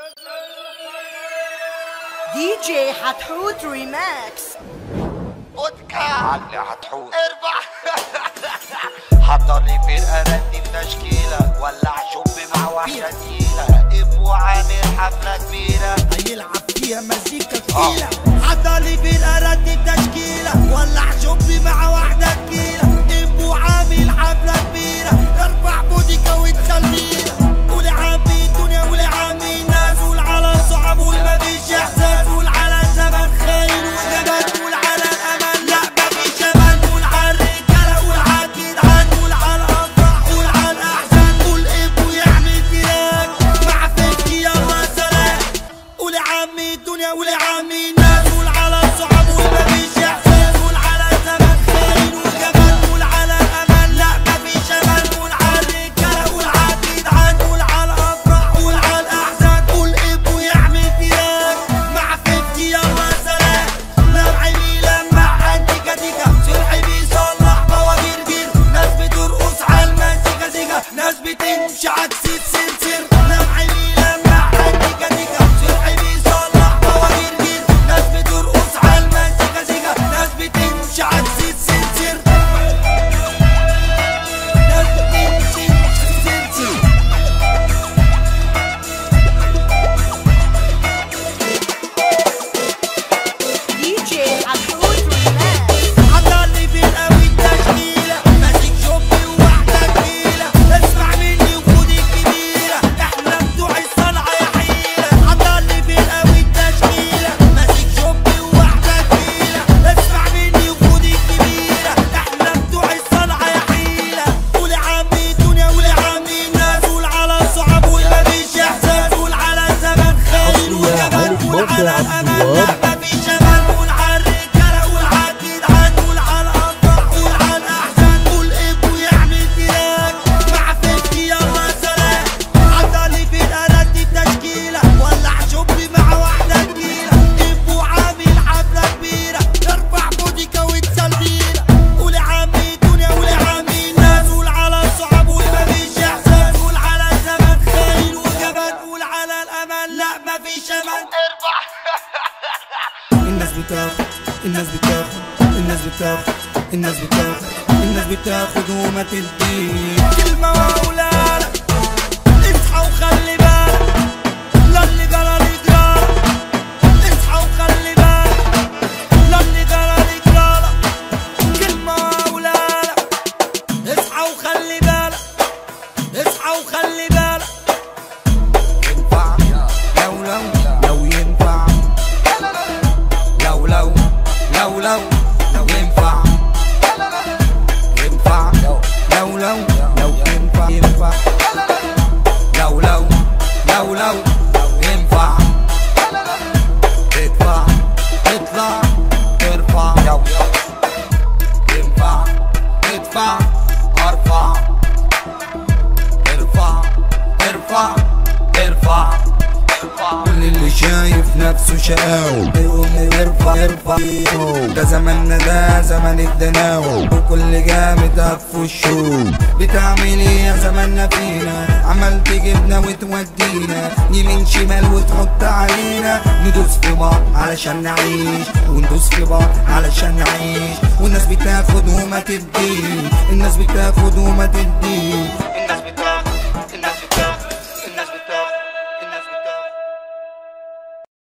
دي جي حتحوت ريماكس. ودكا علي حتحوت اربع حضر لي فرقة رتب تشكيلة، ولع شب مع واحدة تقيلة، ابو عامل حفلة كبيرة هيلعب فيها مزيكا تقيلة. حضر لي فرقة رتب تشكيلة، ولع شب مع واحدة تقيلة، ابو عامل حفلة كبيرة، اربع بوديكا وتسليلة. قول عمي الدنيا قول عمي الناس، قول على صعب وما فيش احساس، قول على زمن خاين وجبان، قول على الامل لا ما فيش امل، قول على الرجالة قول على الجدعان، قول على الافراح قول على الاحزان، قول ابو يعمل فراق مع فكي يلا سلام. قول عمي الدنيا قول عمي الناس، قول على صعب وما فيش احساس، قول على زمن خاين وجبان، قول على الامل لا ما فيش امل، قول على الرجالة قول على الجدعان، قول على الافراح قول على الاحزان، قول ابو يعمل فراق مع فكي يلا سلام. لمعي لمع انتيكا تيكا، سرحي بيصلح بواجير جير، ناس بترقص على المزيكا زيكا، ناس بتمشي عكس السلسل. لمعي لمع انتيكا تيكا، سرحي بيصلح بواجير جير، ناس بترقص على المزيكا زيكا، ناس بتمشي عكس السلسل، ناس بتمشي عكس السلسل. دي جي حتحوت ريماكس. حضر لي فرقة والتشكيلة، ماسك شوبي وواحدة تقيلة، اسمع مني وخد الكبيرة، احنا بتوع الصنعة يا حيلة. حضر لي فرقة والتشكيلة، ماسك شوبي وواحدة تقيلة، اسمع مني وخد الكبيرة، احنا بتوع الصنعة يا حيلة. قول يا عمي الدنيا قول يا عمي الناس، قول على الصعب وما فيش احساس، قول على زمن خاين وجبان، قول على الامل لا ما فيش امل، قول على الرجالة قول على الجدعان، قول على الافراح قول على الاحزان، قول ابو يعمل فراق مع فكي يلا سلام. حضر لي فرقة رتب تشكيلة، ولع شب مع واحدة تقيلة، ابو عامل حفلة كبيرة، اربع بوديكا وتسليلة. قول يا عمي الدنيا قول يا عمي الناس، قول على الصعب وما فيش احساس، قول على زمن خاين وجبان، قول على الامل لا ما فيش امل. الناس بتاخد الناس بتاخد الناس بتاخد الناس بتاخد الناس بتاخد وما تديك كلمة وأولادك. اصحى وخلي بالك لا اللي جرى لي جرالك، اصحى وخلي بالك لا اللي جرى لي جرالك. كلمة وأولادك، اصحى وخلي بالك، اصحى وخلي بالك. ينفع لو ينفع، لو ينفع، ينفع لو ينفع، ينفع لو ينفع، تدفع تطلع ترفع، ينفع تدفع ارفع، ارفع ارفع ارفع. كل اللي شايف نفسه شقاوي ارفع ده زماننا ده زمن الدناوي، وكل جامد هف الشوق. بتعمل ايه يا زماننا فينا، عمال تجيبنا وتودينا يمين شمال وتحط علينا، ندوس في بعض علشان نعيش، وندوس في بعض علشان نعيش. والناس بتاخد وما تدي، الناس بتاخد وما تدي.